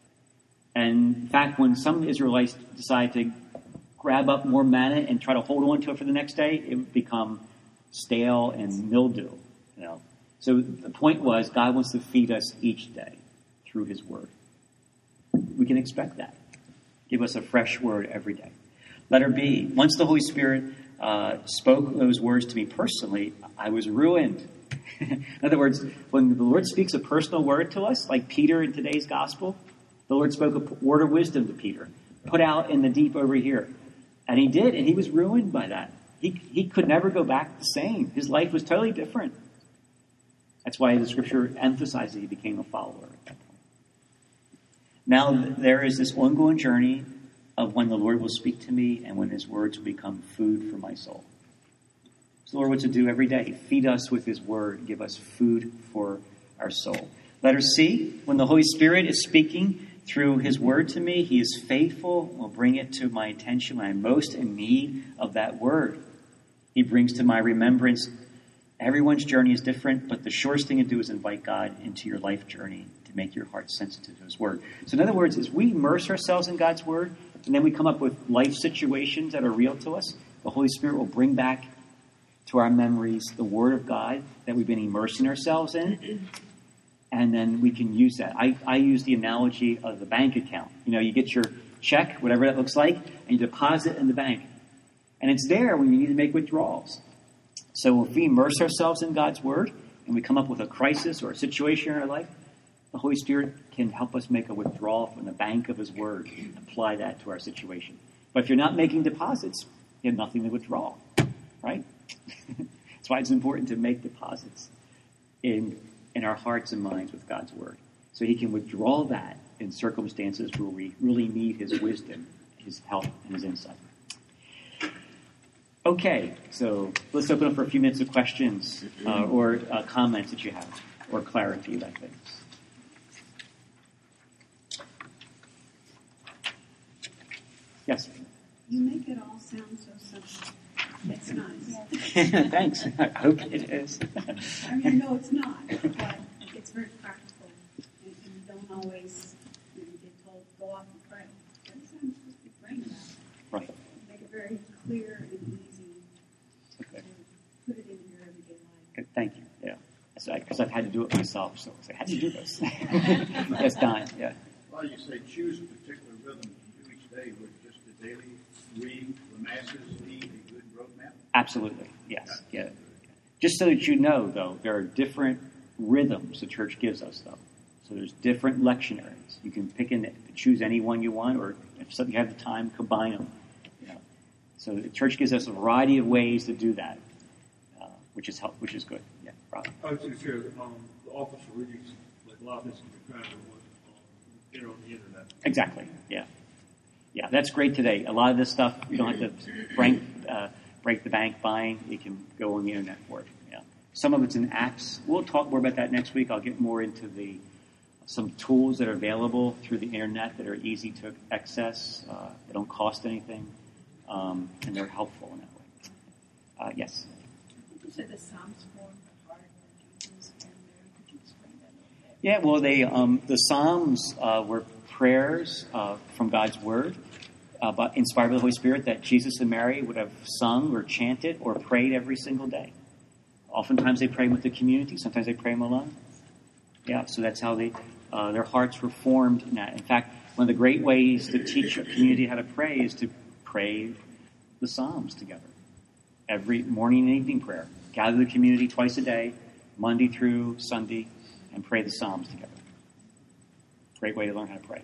And in fact, when some Israelites decided to grab up more manna and try to hold on to it for the next day, it would become stale and mildew. You know, so the point was God wants to feed us each day through his Word. We can expect that. Give us a fresh word every day. Letter B. Once the Holy Spirit uh, spoke those words to me personally, I was ruined. In other words, when the Lord speaks a personal word to us, like Peter in today's gospel, the Lord spoke a word of wisdom to Peter. Put out in the deep over here. And he did, and he was ruined by that. He he could never go back the same. His life was totally different. That's why the Scripture emphasizes he became a follower at that point. Now there is this ongoing journey of when the Lord will speak to me and when his words will become food for my soul. So Lord, what to do every day? Feed us with his word. Give us food for our soul. Letter C, when the Holy Spirit is speaking through his word to me, he is faithful, will bring it to my attention when I'm most in need of that word. He brings to my remembrance. Everyone's journey is different, but the shortest thing to do is invite God into your life journey to make your heart sensitive to his word. So in other words, as we immerse ourselves in God's word, and then we come up with life situations that are real to us, the Holy Spirit will bring back to our memories the word of God that we've been immersing ourselves in, and then we can use that. I, I use the analogy of the bank account. You know, you get your check, whatever that looks like, and you deposit it in the bank. And it's there when you need to make withdrawals. So if we immerse ourselves in God's word and we come up with a crisis or a situation in our life, the Holy Spirit can help us make a withdrawal from the bank of his word and apply that to our situation. But if you're not making deposits, you have nothing to withdraw, right? That's why it's important to make deposits in, in our hearts and minds with God's word. So he can withdraw that in circumstances where we really need his wisdom, his help, and his insight. Okay, so let's open up for a few minutes of questions uh, or uh, comments that you have, or clarity about things. Yes? You make it all sound so simple. It's nice. Thanks. I hope it is. I mean, no, it's not, but it's very practical. And you don't always, you know, get told, go off and pray. Every time you're supposed to be praying about it. Right. Make it very clear and easy. Okay. Put it in your everyday life. Good. Thank you. Yeah. Because I've had to do it myself. So I say, how do you do this? Yes, Don. Yeah. Well, you say choose a particular rhythm to do each day with just the daily read, the masses, lead a good roadmap. Absolutely. Yes. Yeah. Just so that you know, though, there are different rhythms the church gives us, though. So there's different lectionaries. You can pick and choose any one you want, or if you have the time, combine them. You know. So the church gives us a variety of ways to do that, uh, which is help, which is good. Yeah, Rob. I was going to share um, the office readings, like a lot of this can be found on, you know, on the internet. Exactly. Yeah. Yeah, that's great today. A lot of this stuff, you don't have to break, uh, break the bank buying. You can go on the internet for it. Yeah. Some of it's in apps. We'll talk more about that next week. I'll get more into the some tools that are available through the internet that are easy to access. Uh, they don't cost anything, um, and they're helpful in that way. Uh, yes? You said the Psalms form the heart of Jesus and Mary. Could you explain that a little bit? Yeah, well, they um, the Psalms uh, were prayers uh, from God's Word, uh, but inspired by the Holy Spirit, that Jesus and Mary would have sung or chanted or prayed every single day. Oftentimes they prayed with the community. Sometimes they pray them alone. Yeah, so that's how they uh, their hearts were formed in that. In fact, one of the great ways to teach a community how to pray is to pray the Psalms together. Every morning and evening prayer. Gather the community twice a day, Monday through Sunday, and pray the Psalms together. Great way to learn how to pray.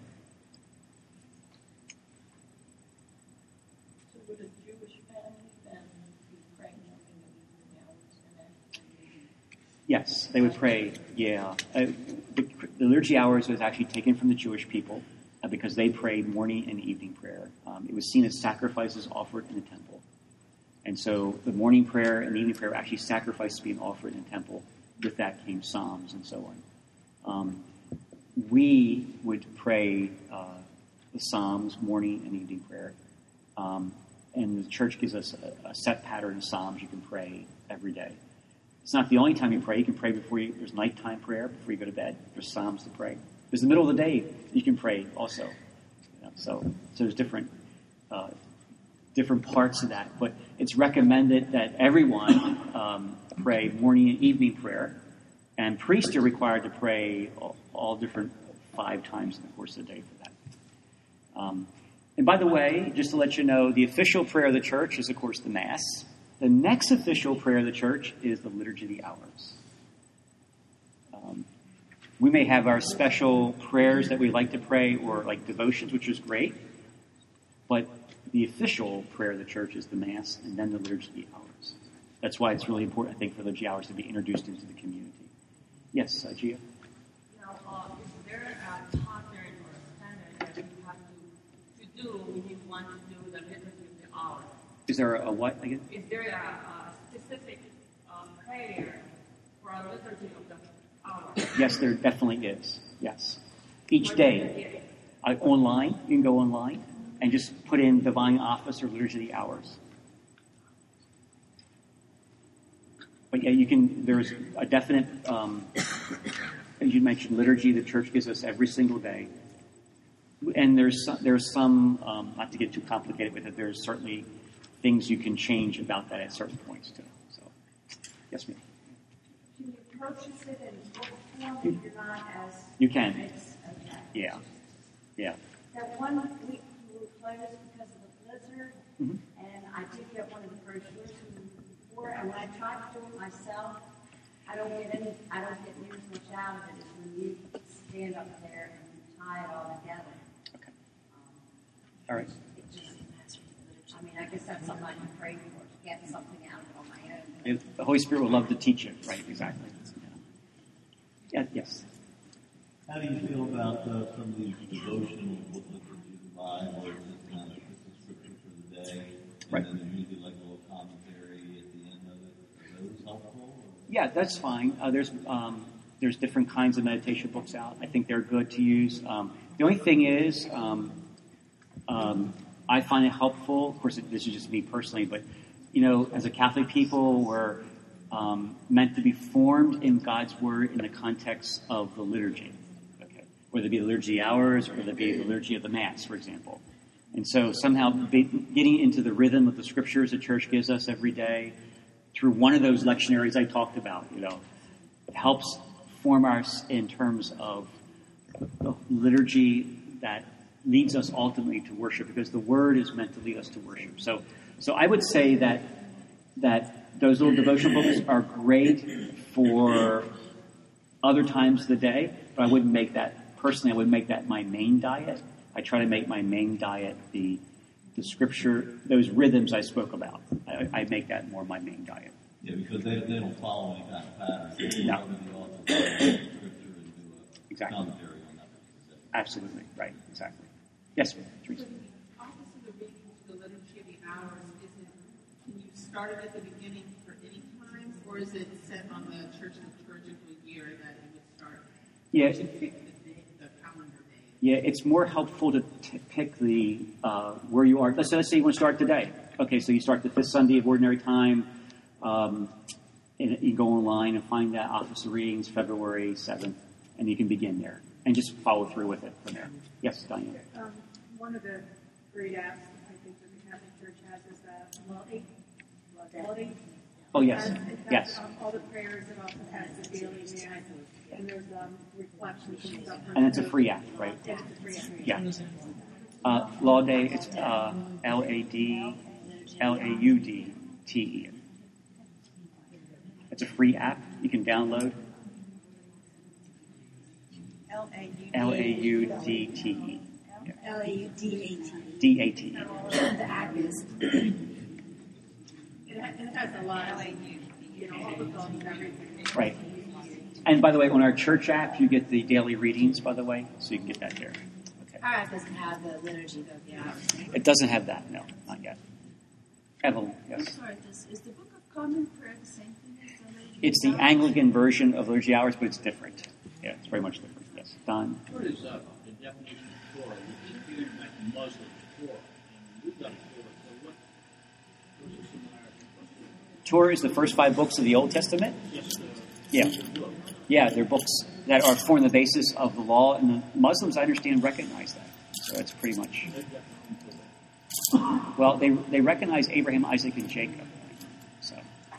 So would a Jewish family then be praying morning and evening hours and afternoon? Yes, they would pray, yeah. Uh, the, the liturgy hours was actually taken from the Jewish people uh, because they prayed morning and evening prayer. Um, it was seen as sacrifices offered in the temple. And so the morning prayer and the evening prayer were actually sacrifices being offered in the temple. With that came Psalms and so on. Um, we would pray uh, the Psalms, morning and evening prayer. Um, and the church gives us a, a set pattern of Psalms you can pray every day. It's not the only time you pray. You can pray before you, there's nighttime prayer, before you go to bed. There's Psalms to pray. There's the middle of the day you can pray also. You know, so, so there's different uh, different parts of that. But it's recommended that everyone um, pray morning and evening prayer. And priests are required to pray all, all different five times in the course of the day for that. Um, and by the way, just to let you know, the official prayer of the church is, of course, the Mass. The next official prayer of the church is the Liturgy of the Hours. Um, we may have our special prayers that we like to pray, or like devotions, which is great. But the official prayer of the church is the Mass, and then the Liturgy of the Hours. That's why it's really important, I think, for the Liturgy Hours to be introduced into the community. Yes, uh, Gia? Now, uh, is there a time period or a time do when you want to do the liturgy of the hour? Is there a, a what again? Is there a, a specific uh, prayer for a liturgy of the hour? Yes, there definitely is. Yes. Each Where day. do you get it? Uh, online, you can go online and just put in Divine Office or Liturgy of the Hours. But yeah, you can, there's a definite, um, as you mentioned, liturgy the church gives us every single day. And there's some, there's some um, not to get too complicated with it, there's certainly things you can change about that at certain points too. So, yes, ma'am. Can you purchase it in book form if you're not as... You can. It's, okay. Yeah. Yeah. That one week we were closed because of the blizzard, Mhm. and I did get one of the brochures before, and when I tried to do it myself, I don't get any, I don't get near as much out of it as when you stand up there and tie it all together. Okay. Um, All right. It just, I mean, I guess that's something I can pray for, to get something out of it on my own. And the Holy Spirit will love to teach it, right? Exactly. Yeah. Yeah, yes. How do you feel about uh, some of these devotional booklets that you can buy where it's just kind of just the scripture for the day, and Right. then there's usually like a little commentary at the end of it? Are those helpful? Or? Yeah, that's fine. Uh, there's um, there's different kinds of meditation books out. I think they're good to use. Um, the only thing is, um, um, I find it helpful. Of course, it, this is just me personally, but you know, as a Catholic people, we're um, meant to be formed in God's Word in the context of the liturgy. Okay, whether it be the liturgy hours or whether it be the liturgy of the Mass, for example. And so somehow be, getting into the rhythm of the Scriptures the Church gives us every day through one of those lectionaries I talked about, you know, helps form us in terms of the liturgy that leads us ultimately to worship, because the Word is meant to lead us to worship. So, so I would say that that those little devotional books are great for other times of the day, but I wouldn't make that personally. I wouldn't make that my main diet. I try to make my main diet the the Scripture, those rhythms I spoke about. I, I make that more my main diet. Yeah, because they, they don't follow any kind of pattern. They No. go to the author, the scripture, and do a Exactly. commentary on that particular day. Absolutely. Right. Exactly. Yes, Teresa. For the office of the reading to the liturgy of the hours, is it, can you start it at the beginning for any times, or is it set on the church liturgical year that it would start? Yeah. You should pick the day, the calendar day. Yeah, it's more helpful to t- pick the uh, where you are. Let's, let's say you want to start today. Okay, so you start the fifth Sunday of Ordinary Time. Um, and you go online and find that Office of Readings, February seventh, and you can begin there and just follow through with it from there. Yes, Diane. Um, one of the great apps I think that the Catholic Church has is that Melody. Melody. Oh, yes. It has, it has, Yes. Um, all the prayers. It also has the daily mass, and there's um, reflections and stuff. And it's a free app, right? Yeah, it's a free app. Yeah. Uh, Laude, it's uh, L A D L A U D T E. It's a free app you can download. L A U D L A U D T E. L A U D A T. D A T E. The app is. It, ha- it has a lot of, you know, all the thoughts and everything. Right. And by the way, on our church app, you get the daily readings, by the way, so you can get that there. Okay. Our app doesn't have the liturgy of the hours. It doesn't have that, no, not yet. Evelyn, yes. Sorry, does, is the Book of Common Prayer the same thing as the Liturgy? It's the Anglican version of Liturgy Hours, but it's different. Yeah, it's very much different. Yes. Don? What is uh, the definition of Torah? We're dealing like the Muslim Torah, and we've got a Torah. So what, what's the similarity? What's the, Torah is the first five books of the Old Testament. just, uh, Yeah. the book? Yeah, they're books that are form the basis of the law, and the Muslims, I understand, recognize that. So that's pretty much. They've got their own Torah. Well, they they recognize Abraham, Isaac, and Jacob. So,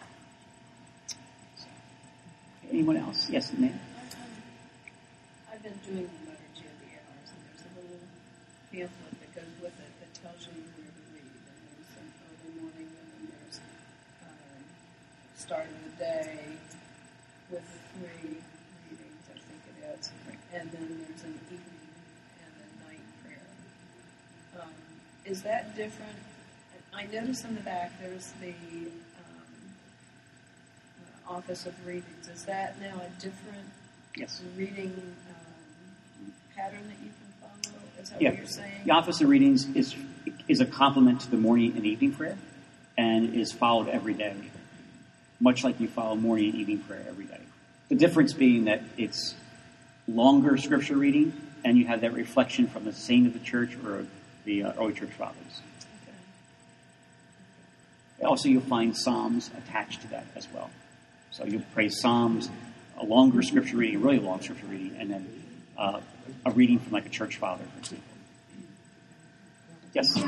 so. Anyone else? Yes, ma'am. I've been doing the Liturgy of the Hours, and there's a little pamphlet that goes with it that tells you where to read. And there's some early morning, and then there's um, start of the day with three readings, I think it is. And then there's an evening and a night prayer. Um, is that different? I notice in the back there's the um, uh, Office of Readings. Is that now a different Yes. reading um, pattern that you can follow? Is that Yeah. what you're saying? The office of readings is is a complement to the morning and evening prayer, and is followed every day, much like you follow morning and evening prayer every day. The difference being that it's longer scripture reading, and you have that reflection from the saint of the church or the uh, early church fathers. Also, you'll find psalms attached to that as well. So you'll pray psalms, a longer scripture reading, a really long scripture reading, and then uh, a reading from like a church father, for example. Yes?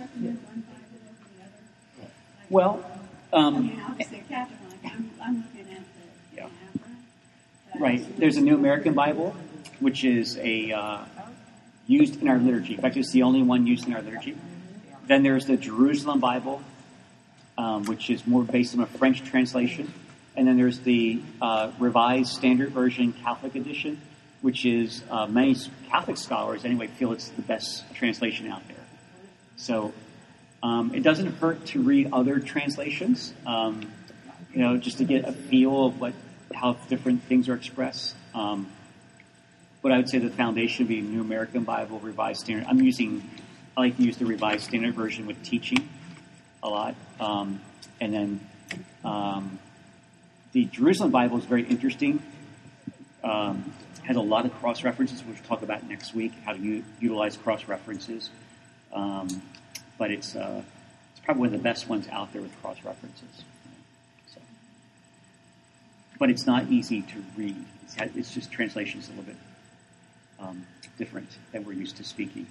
Well, I um, mean, obviously Catholic, I'm, I'm looking at the, Yeah. the right. There's a New American Bible, which is a uh, used in our liturgy. In fact, it's the only one used in our liturgy. Then there's the Jerusalem Bible, um, which is more based on a French translation. And then there's the uh, Revised Standard Version Catholic edition, which is uh, many Catholic scholars anyway feel it's the best translation out there. So um, it doesn't hurt to read other translations, um, you know, just to get a feel of what how different things are expressed. Um, but I would say the foundation would be New American Bible, Revised Standard. I'm using, I like to use the Revised Standard Version with teaching a lot, um, and then um, the Jerusalem Bible is very interesting. Um, has a lot of cross references, which we'll talk about next week, how to u- utilize cross references. Um, but it's uh, it's probably one of the best ones out there with cross references. So, but it's not easy to read. It's, had, it's just translations a little bit um, different than we're used to speaking.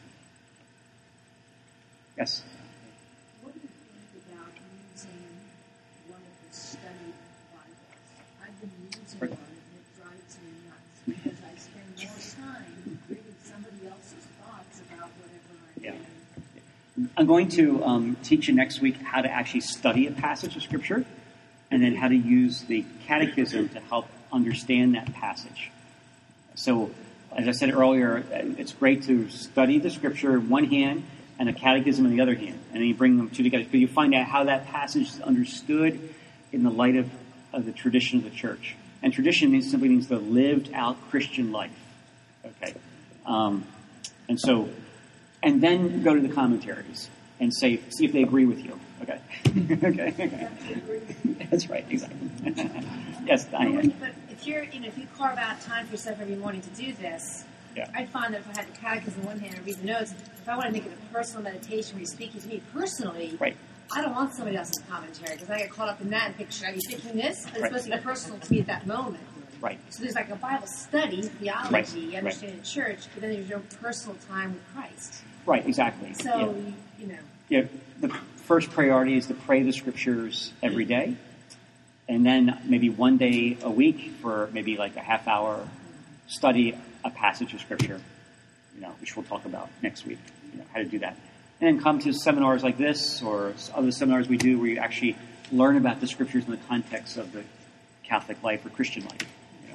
Yes. What do you think about using one of the study Bibles? I've been using Right. one and it drives me nuts because I spend more time reading somebody else's thoughts about whatever I'm Yeah. reading. I'm going to um, teach you next week how to actually study a passage of Scripture, and then how to use the catechism to help understand that passage. So, as I said earlier, it's great to study the Scripture in one hand and a catechism in the other hand, and then you bring them two together. But you find out how that passage is understood in the light of, of the tradition of the church. And tradition means, simply means the lived-out Christian life. Okay, um, and so. And then go to the commentaries and say, see if they agree with you. Okay. okay. okay. That's right. Exactly. Yes, Diane. But if you're, you know, if you carve out time for yourself every morning to do this, Yeah. I'd find that if I had the catechism in one hand and read the notes, if I want to make it a personal meditation where you're speaking to me personally, Right. I don't want somebody else's commentary because I get caught up in that and think, should I be thinking this? But it's Right. supposed to be personal to me at that moment. Right. So there's like a Bible study, theology, Right. you understand the church, but then there's your personal time with Christ. Right. Exactly. So, yeah. you, you know. Yeah. The first priority is to pray the Scriptures every day, and then maybe one day a week for maybe like a half hour study a passage of Scripture. You know, which we'll talk about next week. You know, how to do that. And then come to seminars like this or other seminars we do where you actually learn about the Scriptures in the context of the Catholic life or Christian life. You know.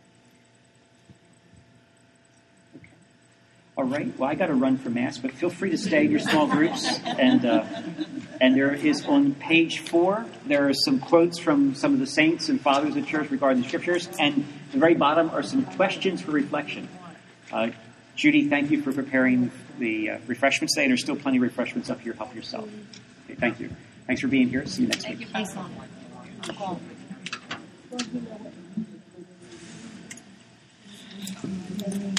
Okay. All right. Well, I got to run for Mass, but feel free to stay in your small groups. And uh, and there is on page four, there are some quotes from some of the saints and fathers of the church regarding the Scriptures. And at the very bottom are some questions for reflection. Uh, Judy, thank you for preparing the uh, refreshments today. And there's still plenty of refreshments up here. Help yourself. Okay, thank you. Thanks for being here. See you next week. Thanks, Mom.